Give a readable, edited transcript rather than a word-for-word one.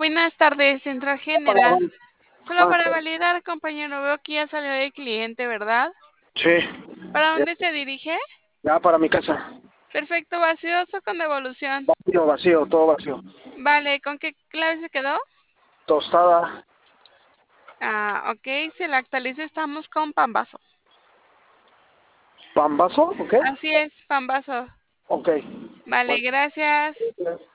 buenas tardes, Central Hola, General. Juan. Solo Ah, para validar, compañero, veo que ya salió el cliente, ¿verdad? sí, ¿Para ya, dónde se dirige? ya para mi casa. Perfecto, vacío o con devolución. Vacío, vacío, todo vacío. Vale, ¿con qué clave se quedó? Tostada, Ok, se la actualizo, estamos con Pambazo. pambazo, ¿ok? Así es, Pambazo. Ok. Vale, Bueno, gracias.